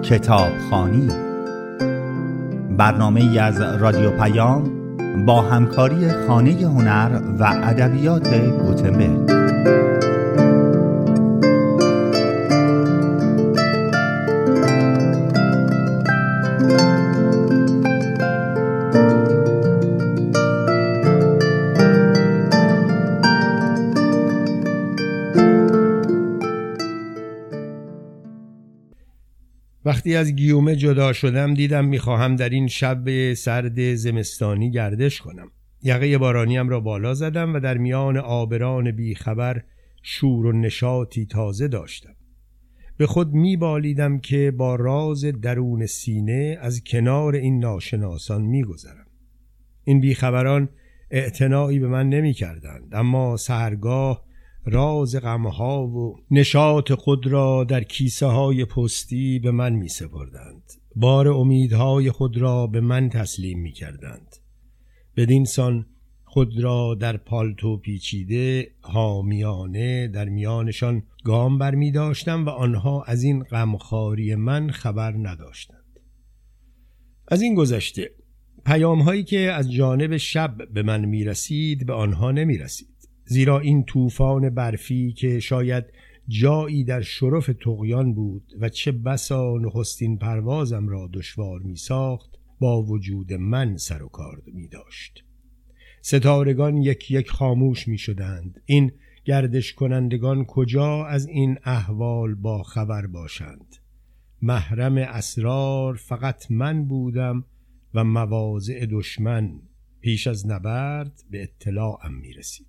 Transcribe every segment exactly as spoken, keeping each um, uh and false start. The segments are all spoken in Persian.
کتابخوانی، برنامه‌ای از رادیو پیام با همکاری خانه هنر و ادبیات گوتنبرگ. وقتی از گیومه جدا شدم دیدم میخواهم در این شب سرد زمستانی گردش کنم. یقه بارانیم را بالا زدم و در میان آبران بیخبر شور و نشاطی تازه داشتم. به خود میبالیدم که با راز درون سینه از کنار این ناشناسان میگذرم. این بیخبران اعتنایی به من نمی کردند، اما سحرگاه راز غمها و نشاط خود را در کیسه های پستی به من می سپردند. بار امیدهای خود را به من تسلیم می کردند. بدین سان خود را در پالتو پیچیده حامیانه در میانشان گام بر می داشتم و آنها از این غمخواری من خبر نداشتند. از این گذشته پیام هایی که از جانب شب به من می رسید به آنها نمی رسید. زیرا این طوفان برفی که شاید جایی در شرف طغیان بود و چه بسا نخستین پروازم را دشوار می ساخت، با وجود من سر و کار می داشت. ستارگان یک یک خاموش می شدند. این گردش کنندگان کجا از این احوال با خبر باشند؟ محرم اسرار فقط من بودم و مواضع دشمن پیش از نبرد به اطلاعم می رسید.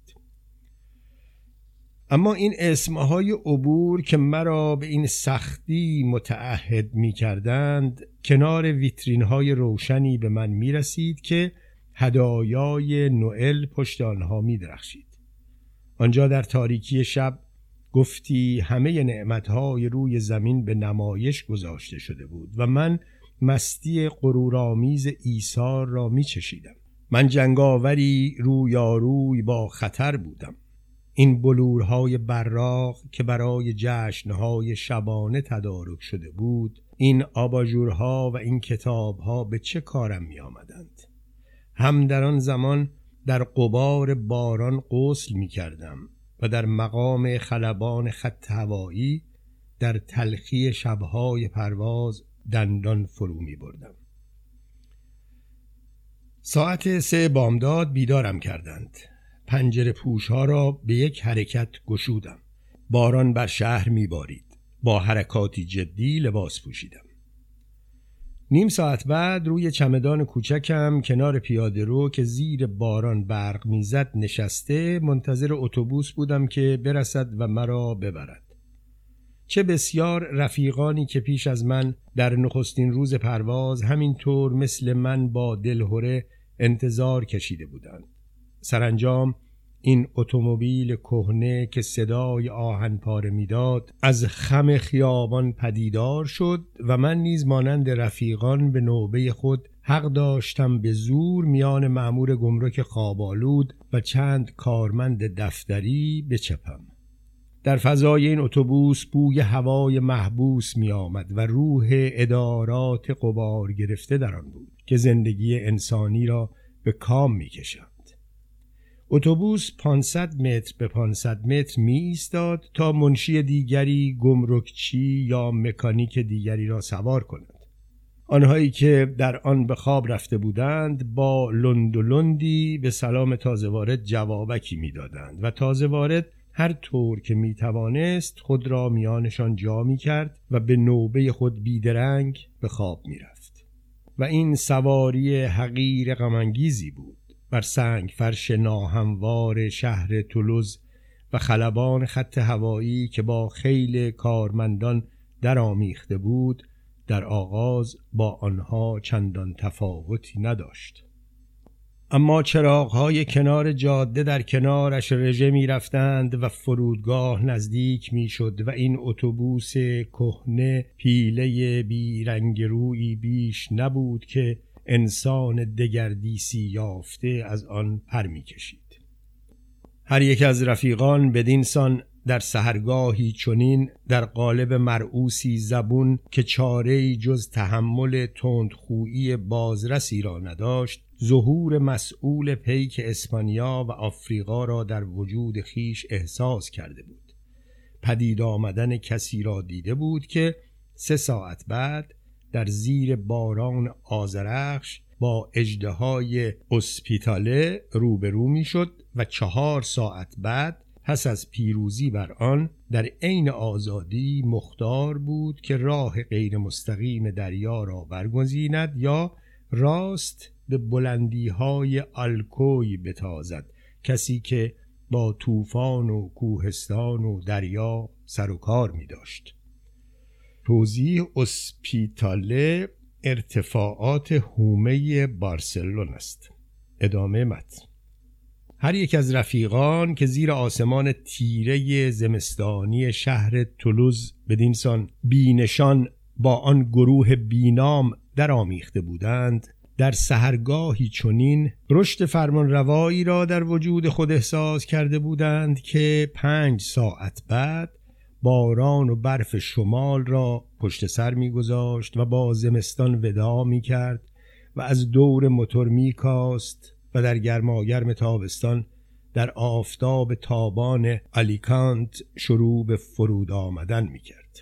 اما این اسمهای عبور که مرا به این سختی متعهد می کردند کنار ویترینهای روشنی به من می رسید که هدایای نوئل پشت آنها می درخشید. آنجا در تاریکی شب گفتی همه نعمتهای روی زمین به نمایش گذاشته شده بود و من مستی غرورآمیز ایثار را می چشیدم. من جنگاوری رویاروی با خطر بودم. این بلورهای براق که برای جشنهای شبانه تدارک شده بود، این آباژورها و این کتابها به چه کارم می آمدند؟ هم در آن زمان در غبار باران غسل می کردم و در مقام خلبان خط هوایی در تلخی شبهای پرواز دندان فرو می بردم. ساعت سه بامداد بیدارم کردند. پنجره پوشها را به یک حرکت گشودم. باران بر شهر می بارید. با حرکاتی جدی لباس پوشیدم. نیم ساعت بعد روی چمدان کوچکم کنار پیاده رو که زیر باران برق می زد نشسته منتظر اتوبوس بودم که برسد و مرا ببرد. چه بسیار رفیقانی که پیش از من در نخستین روز پرواز همینطور مثل من با دلهره انتظار کشیده بودند. سرانجام این اتومبیل کهنه که صدای آهن پاره میداد از خم خیابان پدیدار شد و من نیز مانند رفیقان به نوبه خود حق داشتم به زور میان مأمور گمرک خوابالود و چند کارمند دفتری بچپم. در فضای این اتوبوس بوی هوای محبوس می آمد و روح ادارات غبار گرفته در آن بود که زندگی انسانی را به کام می کشند. اتوبوس پانصد متر به پانصد متر می ایستاد تا منشی دیگری گمرکچی یا مکانیک دیگری را سوار کند. آنهایی که در آن به خواب رفته بودند با لند و لندی به سلام تازه وارد جوابکی می دادند و تازه وارد هر طور که می توانست خود را میانشان جا می کرد و به نوبه خود بیدرنگ به خواب می رفت. و این سواری حقیر غم‌انگیزی بود بر سنگ فرش ناهموار شهر تولوز و خلبان خط هوایی که با خیل کارمندان در آمیخته بود در آغاز با آنها چندان تفاوتی نداشت. اما چراغ‌های کنار جاده در کنارش رژه می رفتند و فرودگاه نزدیک می شد و این اتوبوس کهنه پیله بی رنگ رویی بیش نبود که انسان دگردیسی یافته از آن پر می کشید. هر یک از رفیقان بدین سان در سحرگاهی چنین در قالب مرعوسی زبون که چاره‌ای جز تحمل تندخویی بازرسی را نداشت، ظهور مسئول پیک اسپانیا و آفریقا را در وجود خیش احساس کرده بود. پدید آمدن کسی را دیده بود که سه ساعت بعد در زیر باران آذرخش با اژدهای اسپیتاله روبرو می شد و چهار ساعت بعد پس از پیروزی بر آن در عین آزادی مختار بود که راه غیر مستقیم دریا را برگزیند یا راست به بلندی های آلکوی بتازد، کسی که با طوفان و کوهستان و دریا سر و کار می داشت. توضیح: اسپیتاله ارتفاعات حومه بارسلون است. ادامه متن. هر یک از رفیقان که زیر آسمان تیره زمستانی شهر تولوز بدینسان بینشان با آن گروه بینام در آمیخته بودند، در سحرگاهی چنین رشد فرمان روایی را در وجود خود احساس کرده بودند که پنج ساعت بعد باران و برف شمال را پشت سر می گذاشت و با زمستان وداع می کرد و از دور موتور می کاست و در گرماگرم تابستان در آفتاب تابان آلیکانت شروع به فرود آمدن می کرد.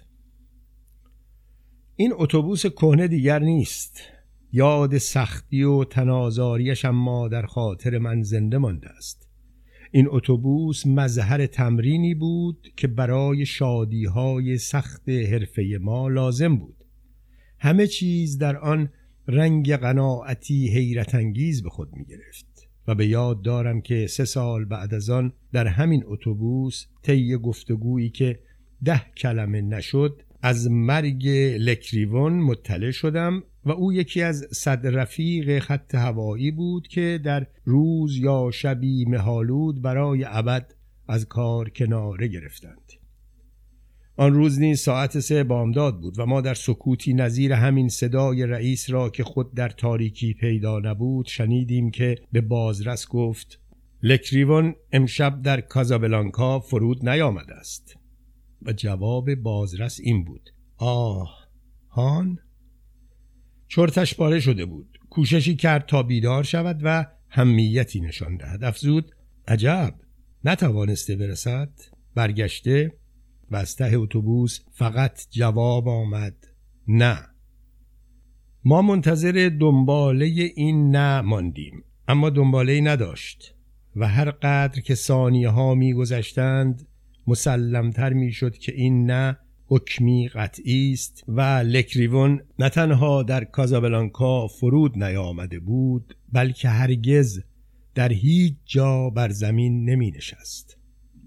این اتوبوس کهنه دیگر نیست. یاد سختی و تنازاریش اما در خاطر من زنده مانده است. این اتوبوس مظهر تمرینی بود که برای شادی‌های سخت حرفه ما لازم بود. همه چیز در آن رنگ قناعتی حیرت انگیز به خود می گرفت و به یاد دارم که سه سال بعد از آن در همین اتوبوس طی گفتگویی که ده کلمه نشد از مرگ لکریون مطلع شدم و او یکی از صد رفیق خط هوایی بود که در روز یا شبی مه‌آلود برای ابد از کار کناره گرفتند. آن روز نیز ساعت سه بامداد بود و ما در سکوتی نظیر همین صدای رئیس را که خود در تاریکی پیدا نبود شنیدیم که به بازرس گفت: لکریون امشب در کازابلانکا فرود نیامده است. و جواب بازرس این بود: آه هان؟ چرتش پاره شده بود. کوششی کرد تا بیدار شود و همیتی نشان دهد. افزود: عجب، نتوانسته برسد؟ برگشته؟ و از ته اتوبوس فقط جواب آمد: نه. ما منتظر دنباله این نه ماندیم، اما دنباله‌ای نداشت و هر قدر که ثانیه ها می گذشتند مسلمتر می شد که این نه حکمی قطعی است و لکریون نه تنها در کازابلانکا فرود نیامده بود بلکه هرگز در هیچ جا بر زمین نمی نشست.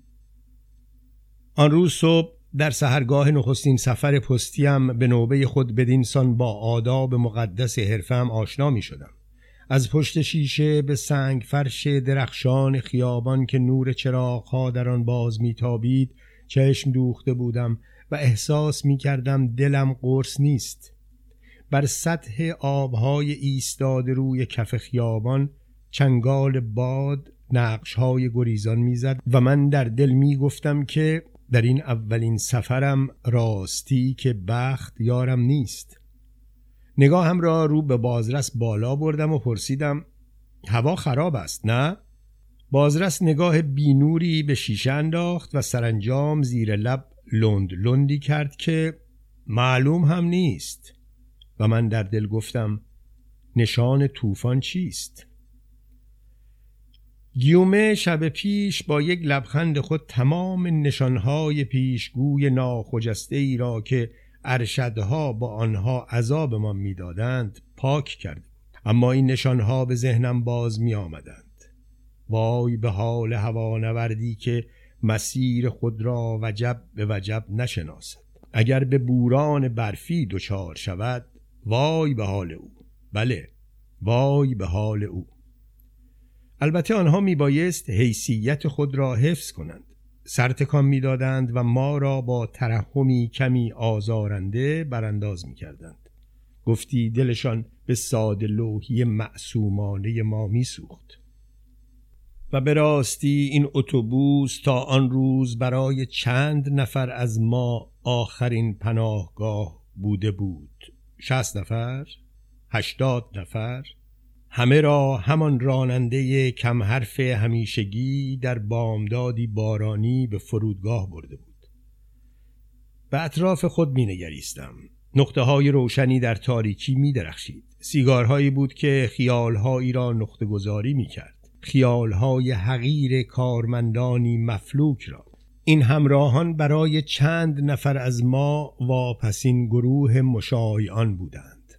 آن روز صبح در سحرگاه نخستین سفر پستیم به نوبه خود بدینسان با آداب مقدس حرفه‌ام آشنا می شدم. از پشت شیشه به سنگ فرش درخشان خیابان که نور چراغ‌ها در آن باز می‌تابید چشم دوخته بودم و احساس می‌کردم دلم قرص نیست. بر سطح آب‌های ایستاده روی کف خیابان چنگال باد نقش‌های گریزان می‌زد و من در دل می‌گفتم که در این اولین سفرم راستی که بخت یارم نیست. نگاهم را رو به بازرس بالا بردم و پرسیدم: هوا خراب است نه؟ بازرس نگاه بینوری به شیشه انداخت و سرانجام زیر لب لند لندی کرد که معلوم هم نیست. و من در دل گفتم: نشان طوفان چیست؟ گیومه شب پیش با یک لبخند خود تمام نشانهای پیشگوی ناخجسته ای را که ارشدها با آنها عذابمان می‌دادند پاک کرد. اما این نشانها به ذهنم باز می آمدند. وای به حال هوانوردی که مسیر خود را وجب به وجب نشناسد. اگر به بوران برفی دچار شود، وای به حال او. بله، وای به حال او. البته آنها می بایست حیثیت خود را حفظ کنند. سرتکان می دادند و ما را با ترحمی کمی آزارنده برانداز می کردند. گفتی دلشان به ساده لوحی معصومانه ما می سوخت. و به راستی این اتوبوس تا آن روز برای چند نفر از ما آخرین پناهگاه بوده بود؟ شصت نفر؟ هشتاد نفر؟ همه را همان راننده کم حرف همیشگی در بامدادی بارانی به فرودگاه برده بود. به اطراف خود می نگریستم. نقطه های روشنی در تاریکی می درخشید. سیگارهایی بود که خیالهایی را نقطه گذاری می کرد. خیالهای حقیر کارمندانی مفلوک را. این همراهان برای چند نفر از ما واپسین گروه مشایعان بودند.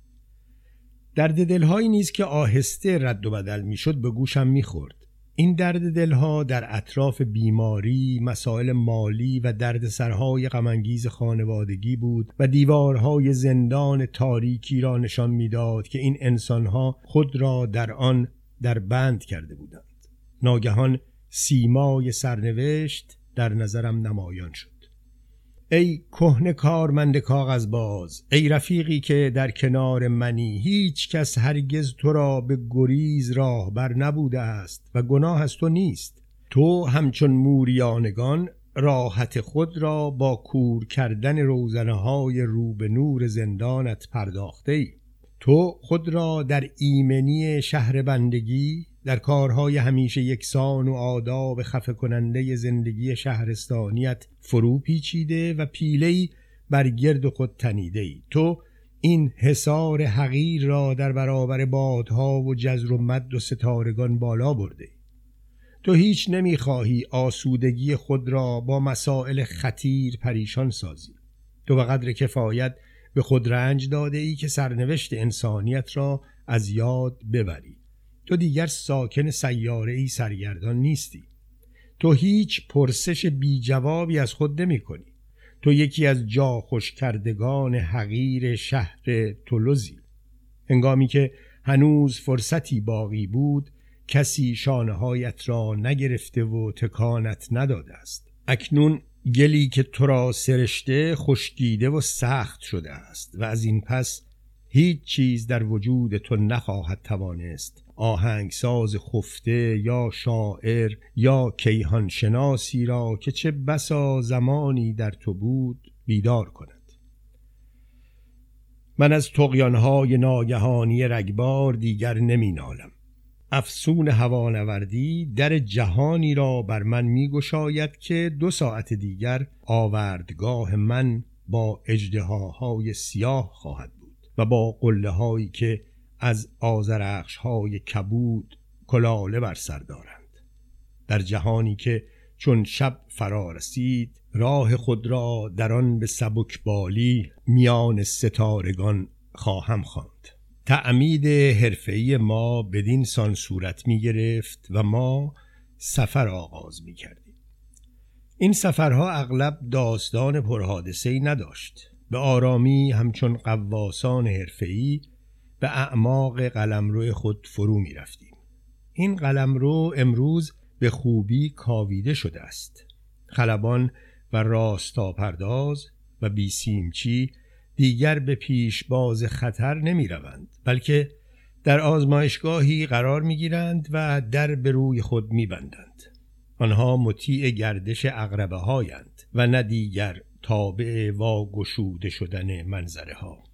درد دلهایی نیز که آهسته رد و بدل می شد به گوشم می خورد. این درد دلها در اطراف بیماری، مسائل مالی و درد سرهای غم‌انگیز خانوادگی بود و دیوارهای زندان تاریکی را نشان می‌داد که این انسانها خود را در آن در بند کرده بودند. ناگهان سیمای سرنوشت در نظرم نمایان شد. ای کهنه کارمند کاغذباز، ای رفیقی که در کنار منی، هیچ کس هرگز تو را به گریز راهبر نبوده است و گناه از تو نیست. تو همچون موریانگان راحت خود را با کور کردن روزنه های رو به نور زندانت پرداخته ای. تو خود را در ایمنی شهر بندگی، در کارهای همیشه یکسان و آداب خفه کننده زندگی شهرستانیت فرو پیچیده و پیله‌ای بر گرد خود تنیده ای. تو این حصار حقیر را در برابر بادها و جزر و مد و ستارگان بالا برده ای. تو هیچ نمیخواهی آسودگی خود را با مسائل خطیر پریشان سازی. تو به قدر کفایت به خود رنج داده ای که سرنوشت انسانیت را از یاد ببری. تو دیگر ساکن سیاره ای سرگردان نیستی. تو هیچ پرسش بی جوابی از خود نمی کنی. تو یکی از جا خوش کردگان حقیر شهر تولوزی. هنگامی که هنوز فرصتی باقی بود، کسی شانه هایت را نگرفته و تکانت نداده است. اکنون گلی که تو را سرشته خشکیده و سخت شده است و از این پس هیچ چیز در وجود تو نخواهد توانست آهنگساز خفته یا شاعر یا کیهان شناسی را که چه بسا زمانی در تو بود بیدار کند. من از طغیانهای ناگهانی رگبار دیگر نمی نالم. افسون هوانوردی در جهانی را بر من می گشاید که دو ساعت دیگر آوردگاه من با اژدهاهای سیاه خواهد بود و با قله هایی که از آذرخش های کبود کلاله بر سر دارند. در جهانی که چون شب فرا رسید راه خود را در آن به سبکبالی میان ستارگان خواهم خواند. تعمید حرفه‌ای ما بدین سان صورت می گرفت و ما سفر آغاز می کردیم. این سفرها اغلب داستان پرحادثه‌ای نداشت. به آرامی همچون غواصان حرفه‌ای به اعماق قلمرو خود فرو می رفتیم. این قلمرو امروز به خوبی کاویده شده است. خلبان و راستاپرداز و بیسیمچی دیگر به پیش باز خطر نمی روند، بلکه در آزمایشگاهی قرار می گیرند و در به روی خود می بندند. آنها مطیع گردش عقربه هایند و نه دیگر تابع واگشوده شدن منظره ها.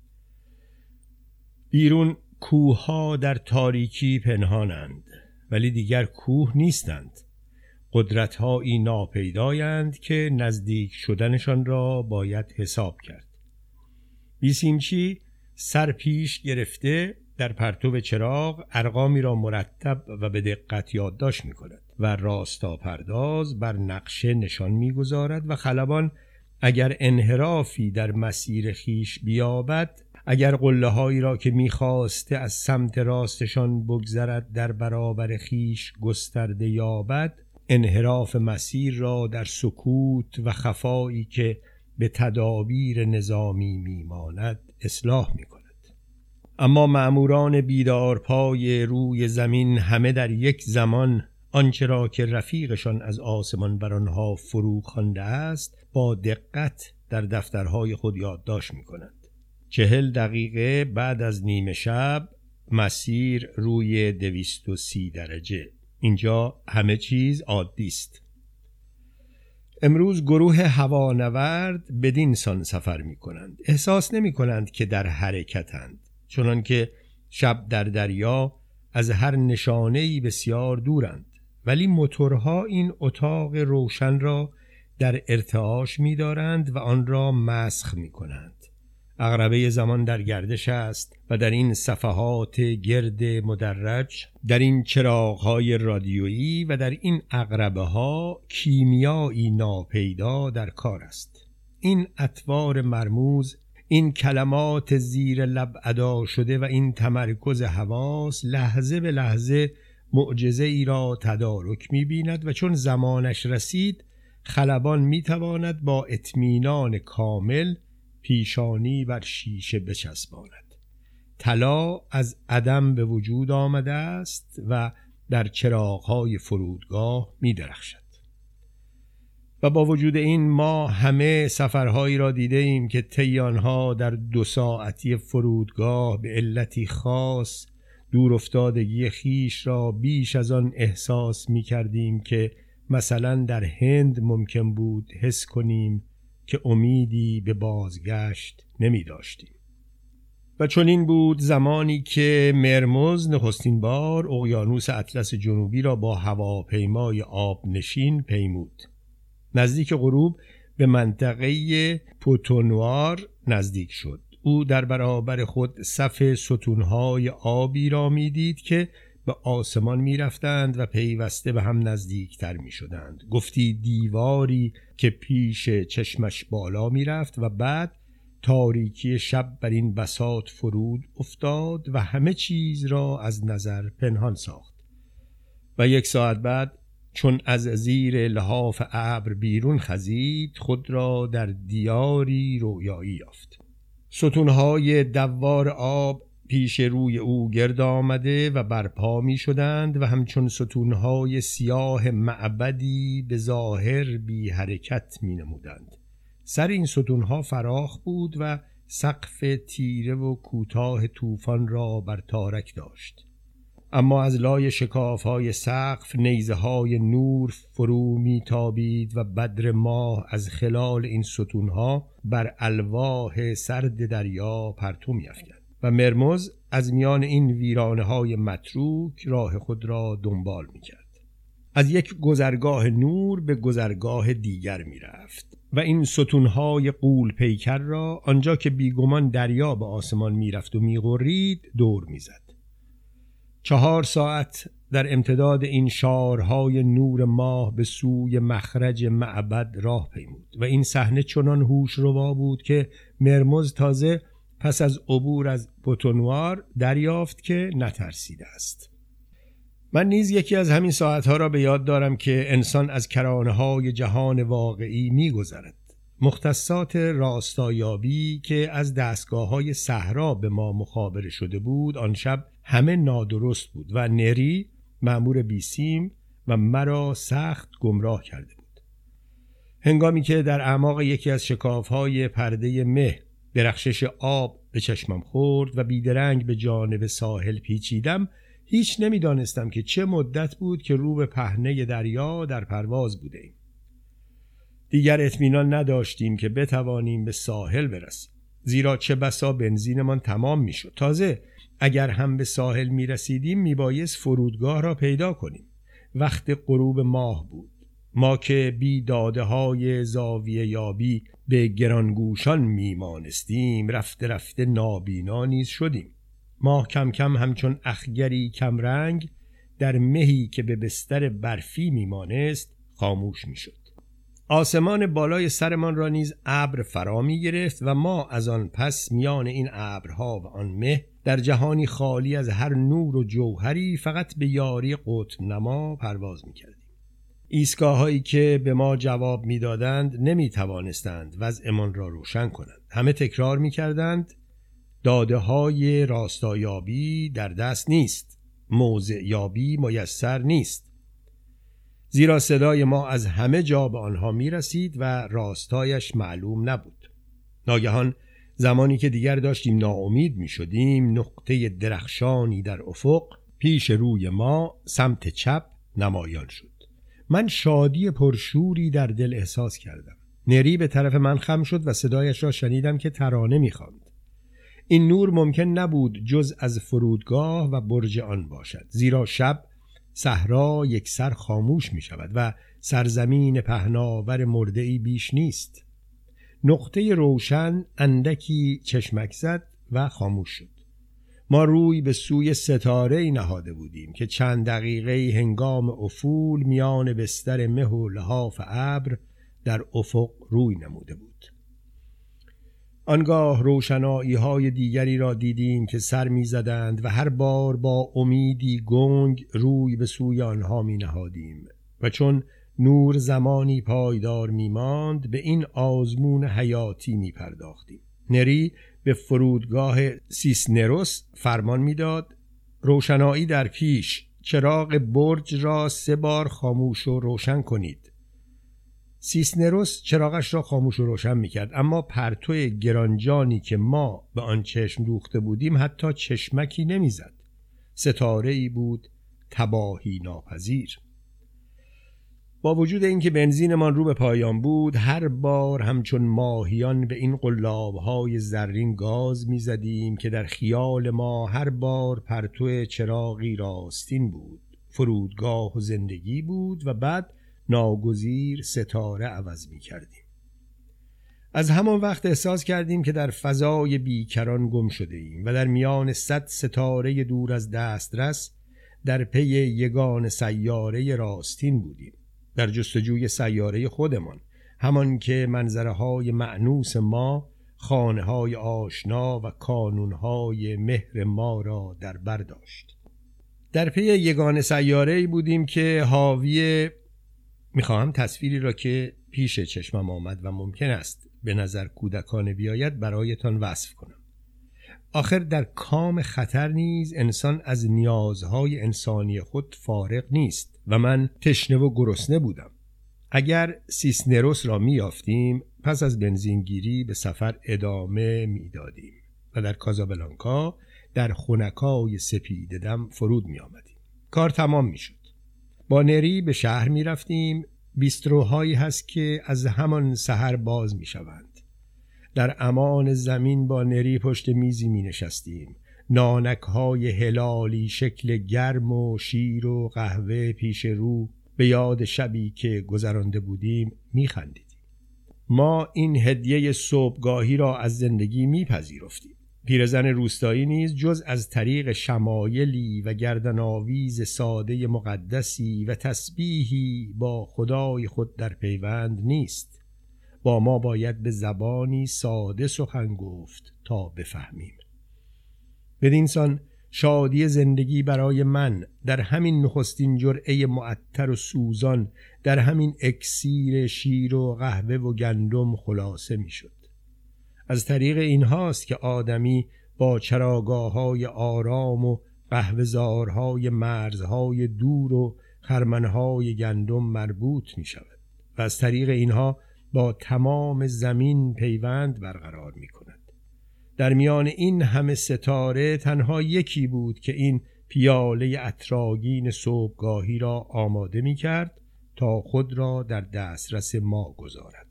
بیرون کوه ها در تاریکی پنهانند، ولی دیگر کوه نیستند. قدرت هایی ناپیدایند که نزدیک شدنشان را باید حساب کرد. بیسیمچی سر پیش گرفته در پرتو چراغ ارقامی را مرتب و به دقت یادداشت می کند و راستاپرداز بر نقشه نشان می گذارد و خلبان اگر انحرافی در مسیر خیش بیابد، اگر قله هایی را که می خواسته از سمت راستشان بگذرد در برابر خیش گسترده یابد، انحراف مسیر را در سکوت و خفایی که به تدابیر نظامی میماند اصلاح می کند. اما مأموران بیدارپای روی زمین همه در یک زمان آنچه را که رفیقشان از آسمان بر آنها فرو خوانده است با دقت در دفترهای خود یادداشت می کنند. چهل دقیقه بعد از نیمه شب مسیر روی دویست و سی درجه، اینجا همه چیز عادی است. امروز گروه هوانورد بدین سان سفر می کنند. احساس نمی کنند که در حرکتند، چنان که شب در دریا از هر نشانه‌ای بسیار دورند، ولی موتورها این اتاق روشن را در ارتعاش می دارند و آن را مسخ می کنند. عقربه زمان در گردش است و در این صفحات گرد مدرج، در این چراغ‌های رادیویی و در این عقربه ها کیمیایی ناپیدا در کار است. این اطوار مرموز، این کلمات زیر لب ادا شده و این تمرکز حواس لحظه به لحظه معجزه ای را تدارک می بیند و چون زمانش رسید خلبان می تواند با اطمینان کامل پیشانی بر شیشه بچسباند. طلا از عدم به وجود آمده است و در چراغ‌های فرودگاه می درخشد. و با وجود این ما همه سفرهایی را دیده ایم که طی آنها در دو ساعتی فرودگاه به علتی خاص دور افتادگی خیش را بیش از آن احساس می کردیم که مثلا در هند ممکن بود حس کنیم که امیدی به بازگشت نمی داشتیم. و چون این بود زمانی که مرموز نخستین بار اقیانوس اطلس جنوبی را با هواپیمای آب نشین پیمود. نزدیک غروب به منطقه پوتونوار نزدیک شد. او در برابر خود صف ستونهای آبی را می دید که به آسمان می رفتند و پیوسته به هم نزدیکتر می شدند. گفتی دیواری که پیش چشمش بالا می رفت و بعد تاریکی شب بر این بساط فرود افتاد و همه چیز را از نظر پنهان ساخت. و یک ساعت بعد چون از زیر لحاف ابر بیرون خزید خود را در دیاری رویایی یافت. ستونهای دوار آب پیش روی او گرد آمده و برپا می شدند و همچون ستونهای سیاه معبدی به ظاهر بی حرکت می نمودند. سر این ستونها فراخ بود و سقف تیره و کوتاه طوفان را بر تارک داشت. اما از لای شکافهای سقف نیزه های نور فرو می تابید و بدر ماه از خلال این ستونها بر الواح سرد دریا پرتو می افکند و مرموز از میان این ویرانه های متروک راه خود را دنبال می کرد. از یک گذرگاه نور به گذرگاه دیگر می رفت و این ستونهای غول پیکر را آنجا که بیگمان دریا به آسمان می رفت و می غرید دور می زد. چهار ساعت در امتداد این شارهای نور ماه به سوی مخرج معبد راه پیمود و این صحنه چنان هوش‌ربا بود که مرموز تازه پس از عبور از پوتونوار دریافت که نترسیده است. من نیز یکی از همین ساعتها را به یاد دارم که انسان از کرانه‌های جهان واقعی می‌گذرد. مختصات راستایابی که از دستگاه‌های صحرا به ما مخابره شده بود آن شب همه نادرست بود و نری مأمور بیسیم و مرا سخت گمراه کرده بود. هنگامی که در اعماق یکی از شکاف‌های پرده مه درخشش آب به چشمم خورد و بیدرنگ به جانب ساحل پیچیدم، هیچ نمی‌دانستم که چه مدت بود که رو به پهنه دریا در پرواز بودیم. دیگر اطمینان نداشتیم که بتوانیم به ساحل برسیم، زیرا چه بسا بنزینمان تمام میشد. تازه اگر هم به ساحل می رسیدیم می بایست فرودگاه را پیدا کنیم. وقت غروب ماه بود. ما که بی داده های زاویه یابی به گرانگوشان می مانستیم رفته رفته نابینا نیز شدیم. ماه کم کم همچون اخگری کمرنگ در مهی که به بستر برفی می مانست خاموش می شد. آسمان بالای سرمان را نیز ابر فرا می گرفت و ما از آن پس میان این ابرها و آن مه در جهانی خالی از هر نور و جوهری فقط به یاری قطب نما پرواز می کردیم. ایستگاه‌هایی که به ما جواب می دادند نمی توانستند وضعمان را روشن کنند. همه تکرار می کردند داده های راستایابی در دست نیست، موضع یابی میسر نیست. زیرا صدای ما از همه جا به آنها می رسید و راستایش معلوم نبود. ناگهان زمانی که دیگر داشتیم ناامید می شدیم، نقطه درخشانی در افق پیش روی ما سمت چپ نمایان شد. من شادی پرشوری در دل احساس کردم. نری به طرف من خم شد و صدایش را شنیدم که ترانه می‌خواند. این نور ممکن نبود جز از فرودگاه و برج آن باشد، زیرا شب صحرا یکسر خاموش می شود و سرزمین پهناور مرده‌ای بیش نیست. نقطه روشن اندکی چشمک زد و خاموش شد. ما روی به سوی ستاره‌ای نهاده بودیم که چند دقیقه هنگام افول میان بستر مه و لحاف ابر در افق روی نموده بود. آنگاه روشنایی های دیگری را دیدیم که سر می زدند و هر بار با امیدی گنگ روی به سوی آنها می نهادیم و چون نور زمانی پایدار می ماند به این آزمون حیاتی می پرداختیم. نری به فرودگاه سیسنروس فرمان می داد: روشنایی در پیش، چراغ برج را سه بار خاموش و روشن کنید. سیسنروس چراغش را خاموش و روشن می‌کرد، اما پرتو گرانجانی که ما به آن چشم دوخته بودیم حتی چشمکی نمی‌زد. ستاره‌ای بود تباهی ناپذیر. با وجود اینکه بنزینمان رو به پایان بود، هر بار همچون ماهیان به این قلاب‌های زرین گاز می‌زدیم که در خیال ما هر بار پرتو چراغی راستین بود. فرودگاه و زندگی بود و بعد ناگزیر ستاره عوض می کردیم. از همان وقت احساس کردیم که در فضای بیکران گم شده ایم و در میان صد ستاره دور از دسترس در پی یگان سیاره راستین بودیم، در جستجوی سیاره خودمان، همان که منظره های مأنوس ما، خانه های آشنا و کانون های مهر ما را در بر داشت. در پی یگان سیاره‌ای بودیم که حاوی میخواهم تصویری را که پیش چشمم آمد و ممکن است به نظر کودکانه بیاید برایتان وصف کنم. آخر در کام خطر نیز انسان از نیازهای انسانی خود فارغ نیست و من تشنه و گرسنه بودم. اگر سیسنروس را میافتیم پس از بنزینگیری به سفر ادامه میدادیم و در کازابلانکا در خنکای سپید دم فرود می آمدیم. کار تمام می شد. با نری به شهر می رفتیم. بیستروهایی هست که از همان سحر باز می شوند. در امان زمین با نری پشت میزی می نشستیم. نانک های هلالی شکل گرم و شیر و قهوه پیش رو به یاد شبی که گذرانده بودیم می خندیدیم. ما این هدیه صبحگاهی را از زندگی می پذیرفتیم. پیرزن روستایی نیز جز از طریق شمایلی و گردن‌آویز ساده مقدسی و تسبیحی با خدای خود در پیوند نیست. با ما باید به زبانی ساده سخن گفت تا بفهمیم. بدینسان شادی زندگی برای من در همین نخستین جرعه معطر و سوزان، در همین اکسیر شیر و قهوه و گندم خلاصه می شد. از طریق این هاست که آدمی با چراگاه‌های آرام و قهوه‌زارهای مرزهای دور و خرمنهای گندم مربوط می شود و از طریق اینها با تمام زمین پیوند برقرار می کند. در میان این همه ستاره تنها یکی بود که این پیاله عطرآگین صبحگاهی را آماده می کرد تا خود را در دسترس ما گذارد.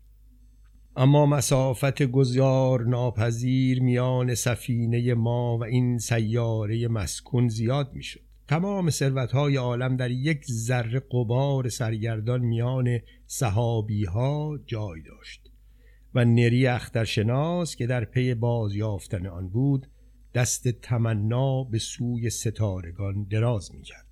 اما مسافت گذار ناپذیر میان سفینه ما و این سیاره مسکون زیاد می شد. تمام ثروت‌های عالم در یک ذره غبار سرگردان میان سحابی‌ها جای داشت و نری اخترشناس که در پی بازیافتن آن بود دست تمنا به سوی ستارگان دراز می کرد.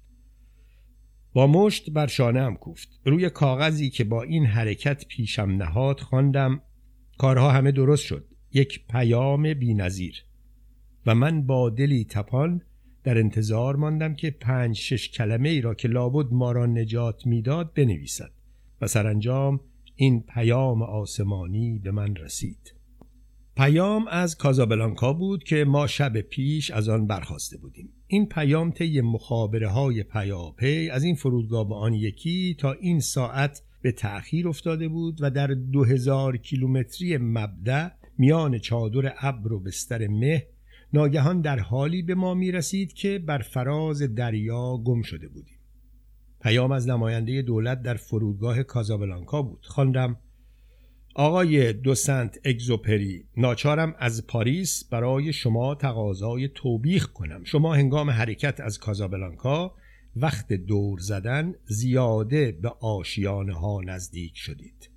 با مشت بر شانه‌ام کوفت. روی کاغذی که با این حرکت پیشم نهاد خواندم: کارها همه درست شد. یک پیام بی‌نظیر. و من با دلی تپان در انتظار ماندم که پنج شش کلمه ای را که لابد ما را نجات میداد بنویسد و سرانجام این پیام آسمانی به من رسید. پیام از کازابلانکا بود که ما شب پیش از آن برخاسته بودیم. این پیام طی مخابره های پیاپی از این فرودگاه به آن یکی تا این ساعت به تأخیر افتاده بود و در دو هزار کیلومتری مبدأ میان چادر ابر و بستر مه ناگهان در حالی به ما می رسید که بر فراز دریا گم شده بودیم. پیام از نماینده دولت در فرودگاه کازابلانکا بود. خواندم: آقای دو سنت اگزوپری، ناچارم از پاریس برای شما تقاضای توبیخ کنم. شما هنگام حرکت از کازابلانکا وقت دور زدن زیاده به آشیانه ها نزدیک شدید.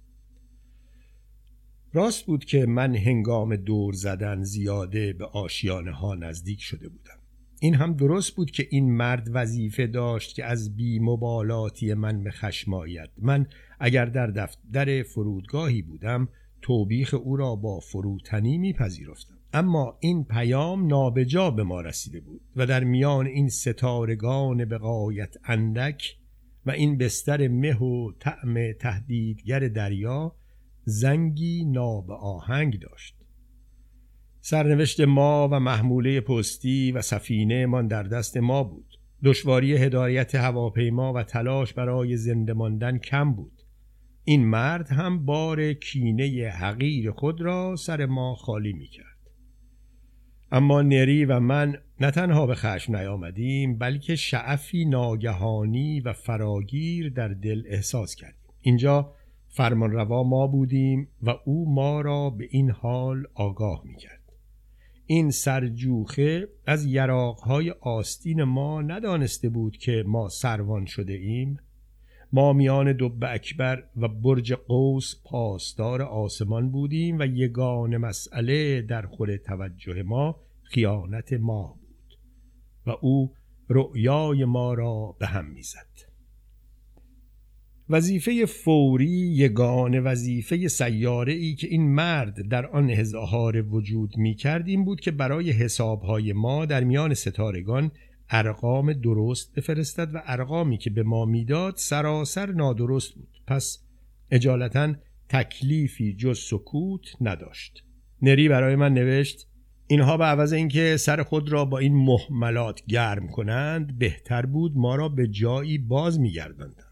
راست بود که من هنگام دور زدن زیاده به آشیانه ها نزدیک شده بودم. این هم درست بود که این مرد وظیفه داشت که از بی مبالاتی من به خشم آید. من اگر در دفتر فرودگاهی بودم توبیخ او را با فروتنی میپذیرفتم. اما این پیام نابجا به ما رسیده بود و در میان این ستارگان به غایت اندک و این بستر مه و طعم تهدیدگر دریا زنگی ناب آهنگ داشت. سرنوشت ما و محموله پستی و سفینه من در دست ما بود. دشواری هدایت هواپیما و تلاش برای زنده ماندن کم بود. این مرد هم بار کینه حقیر خود را سر ما خالی می کرد. اما نری و من نه تنها به خشم نیامدیم، بلکه شعفی ناگهانی و فراگیر در دل احساس کردیم. اینجا فرمانروا ما بودیم و او ما را به این حال آگاه می کرد. این سرجوخه از یراقهای آستین ما ندانسته بود که ما سروان شده ایم. ما میان دب اکبر و برج قوس پاسدار آسمان بودیم و یگان مسئله در خور توجه ما خیانت ما بود و او رؤیای ما را به هم میزد. وظیفه فوری، یگان وظیفه سیاره‌ای که این مرد در آن اظهار وجود می‌کرد این بود که برای حساب‌های ما در میان ستارگان ارقام درست بفرستد و ارقامی که به ما میداد سراسر نادرست بود. پس اجالتاً تکلیفی جز سکوت نداشت. نری برای من نوشت: اینها به عوض اینکه سر خود را با این مهملات گرم کنند، بهتر بود ما را به جایی باز می‌گرداندند.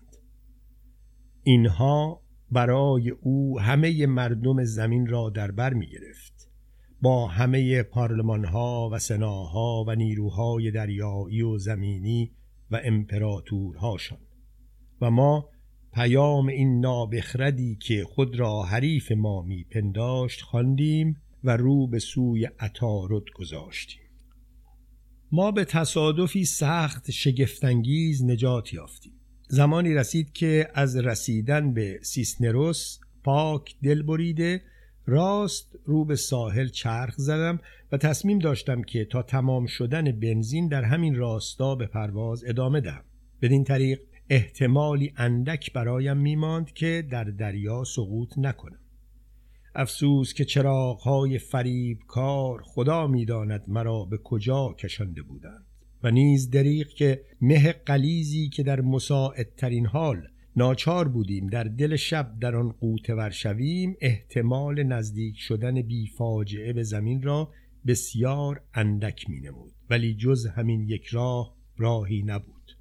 اینها برای او همه مردم زمین را در بر می گرفت، با همه پارلمانها و سناها و نیروهای دریایی و زمینی و امپراتورهاشان. و ما پیام این نابخردی که خود را حریف ما می پنداشت خواندیم و رو به سوی عطارد گذاشتیم. ما به تصادفی سخت شگفت‌انگیز نجات یافتیم. زمانی رسید که از رسیدن به سیسنروس پاک دل بریده راست رو به ساحل چرخ زدم و تصمیم داشتم که تا تمام شدن بنزین در همین راستا به پرواز ادامه دهم. بدین طریق احتمالی اندک برایم میماند که در دریا سقوط نکنم. افسوس که چراغ‌های فریبکار خدا می‌داند مرا به کجا کشانده بودند و نیز دریغ که مه غلیظی که در مساعدترین حال ناچار بودیم در دل شب در آن غوطه ور شویم احتمال نزدیک شدن بی فاجعه به زمین را بسیار اندک می نمود، ولی جز همین یک راه راهی نبود.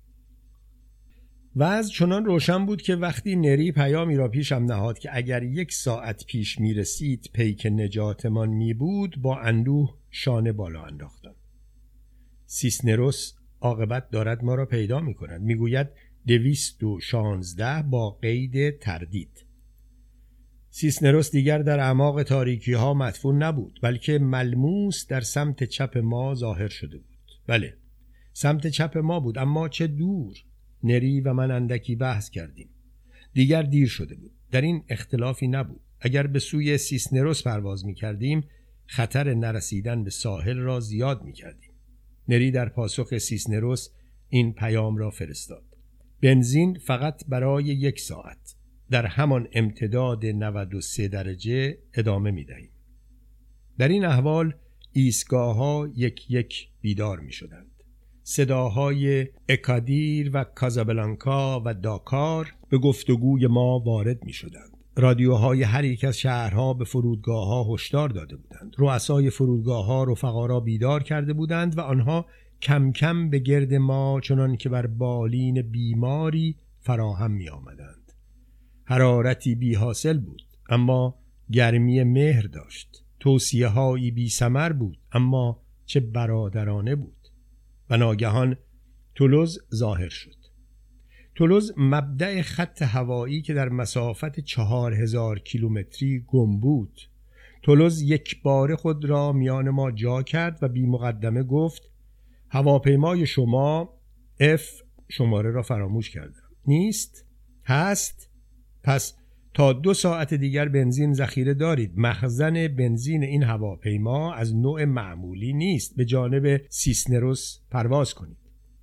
وضع چنان روشن بود که وقتی نری پیامی را پیشم نهاد که اگر یک ساعت پیش می رسید پیک نجاتمان می بود، با اندوه شانه بالا انداختم. سیسنروس عاقبت دارد ما را پیدا می کند. می گوید دویست و شانزده با قید تردید. سیسنروس دیگر در اعماق تاریکی ها مدفون نبود، بلکه ملموس در سمت چپ ما ظاهر شده بود. بله، سمت چپ ما بود، اما چه دور. نری و من اندکی بحث کردیم. دیگر دیر شده بود. در این اختلافی نبود. اگر به سوی سیسنروس پرواز می کردیم خطر نرسیدن به ساحل را زیاد می کردیم. نری در پاسخ سیسنروس این پیام را فرستاد: بنزین فقط برای یک ساعت. در همان امتداد نود و سه درجه ادامه می دهیم. در این احوال ایستگاه ها یک یک بیدار می شدند. صداهای اکادیر و کازابلانکا و داکار به گفتگوی ما وارد می شدند. رادیوهای هر یک از شهرها به فرودگاه ها هشدار داده بودند. رؤسای فرودگاه ها رفقا را بیدار کرده بودند و آنها کم کم به گرد ما چنان که بر بالین بیماری فراهم می آمدند. حرارتی بی حاصل بود اما گرمی مهر داشت. توصیه هایی بی ثمر بود اما چه برادرانه بود. و ناگهان تولوز ظاهر شد. تولوز مبدأ خط هوایی که در مسافت چهار هزار کیلومتری گم بود. تولوز یک بار خود را میان ما جا کرد و بی مقدمه گفت هواپیمای شما اف شماره را فراموش کردم. نیست؟ هست؟ پس تا دو ساعت دیگر بنزین ذخیره دارید. مخزن بنزین این هواپیما از نوع معمولی نیست. به جانب سیسنروس پرواز کنید.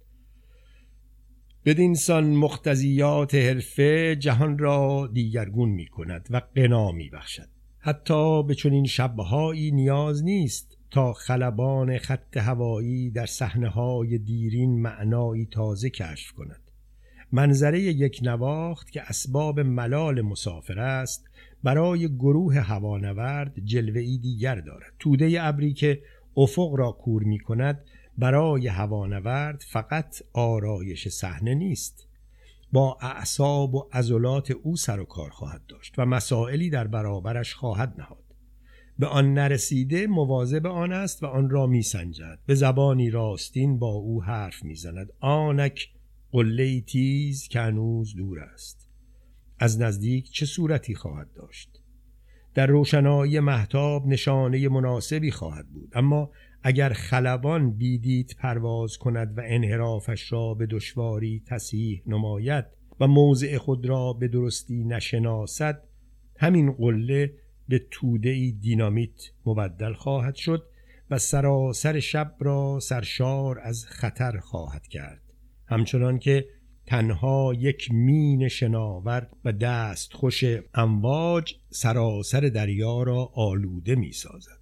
بدینسان مقتضیات حرفه جهان را دیگرگون می کند و غنا می بخشد. حتی به چنین شبهایی نیاز نیست تا خلبان خط هوایی در صحنه‌های دیرین معنایی تازه کشف کند. منظره یک نواخت که اسباب ملال مسافر است برای گروه هوانورد جلوه‌ای دیگر دارد. توده ابری که افق را کور می کند برای هوانورد فقط آرایش صحنه نیست. با اعصاب و عضلات او سر و کار خواهد داشت و مسائلی در برابرش خواهد نهاد. به آن نرسیده مواظب آن است و آن را می سنجد. به زبانی راستین با او حرف می زند. آنک قله‌ای تیز که هنوز دور است. از نزدیک چه صورتی خواهد داشت؟ در روشنایی مهتاب نشانه مناسبی خواهد بود، اما اگر خلبان بیدید پرواز کند و انحرافش را به دشواری تصحیح نماید و موضع خود را به درستی نشناسد، همین قله به توده‌ای دینامیت مبدل خواهد شد و سراسر شب را سرشار از خطر خواهد کرد، همچنان که تنها یک مین شناور و دست خوش امواج سراسر دریا را آلوده می سازد.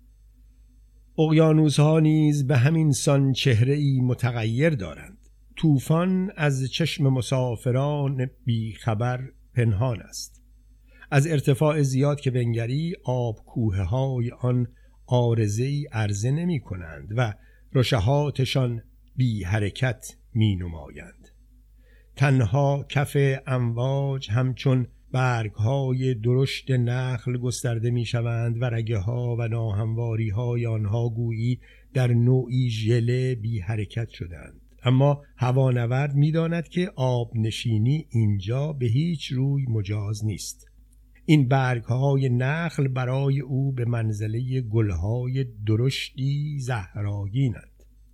اقیانوس ها نیز به همین سان چهره‌ای متغیر دارند. طوفان از چشم مسافران بی خبر پنهان است. از ارتفاع زیاد که بنگری آب کوه های آن عارضه‌ای عرضه نمی کنند و رشحاتشان بی حرکت می نمایند. تنها کف امواج همچون برگ‌های درشت نخل گسترده می‌شوند و رگه‌ها و ناهمواری‌های آنها گویی در نوعی ژله بی حرکت شدند. اما هوانورد می‌داند که آب نشینی اینجا به هیچ روی مجاز نیست. این برگ‌های نخل برای او به منزله گل‌های درشتی زهرآگینند.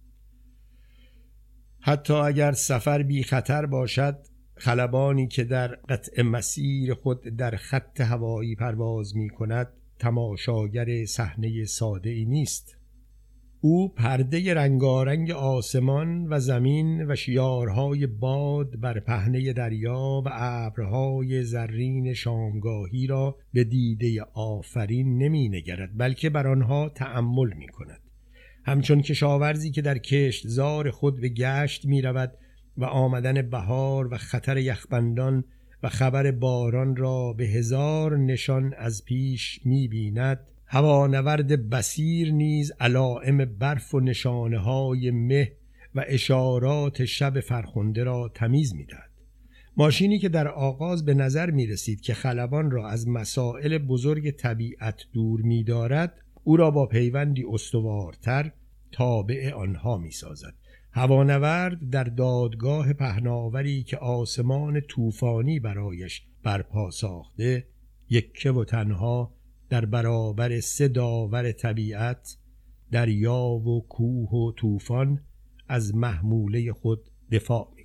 حتی اگر سفر بی خطر باشد، خلبانی که در قطع مسیر خود در خط هوایی پرواز می کند تماشاگر صحنه ساده ای نیست. او پرده رنگارنگ آسمان و زمین و شیارهای باد بر پهنه دریا و ابرهای زرین شامگاهی را به دیده آفرین نمی نگرد، بلکه بر آنها تأمل می کند. همچون کشاورزی که در کشتزار خود به گشت می رود و آمدن بهار و خطر یخبندان و خبر باران را به هزار نشان از پیش می بیند، هوانورد بصیر نیز علائم برف و نشانه های مه و اشارات شب فرخنده را تمیز می دهد. ماشینی که در آغاز به نظر می رسید که خلبان را از مسائل بزرگ طبیعت دور می دارد، او را با پیوندی استوارتر تابع آنها می سازد. هوانورد در دادگاه پهناوری که آسمان طوفانی برایش برپا ساخته، یکه و تنها در برابر سه داور طبیعت، دریا و کوه و طوفان، از محموله خود دفاع می